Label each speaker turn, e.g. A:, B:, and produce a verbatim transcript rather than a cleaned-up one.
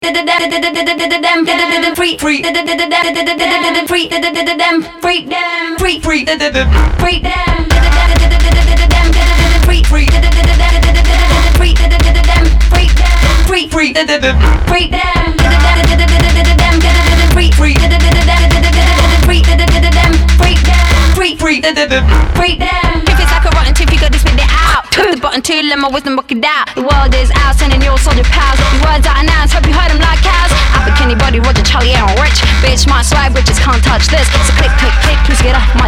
A: free, free, free, them, free, them, free, free, free, them, free, free, free, free, free, free, them, free, them, free, free, free, free, free, them. If it's like a rotten tooth, you gotta spit it out. Hit the button too, let my wisdom work it out. The world is out, sending your soldier pals. The words out and out, hope you heard them like cows. Alpha Kenny Body, Roger, Charlie, Aaron, Rich. Bitch, my swag, bitches can't touch this. So click, click, click, please get off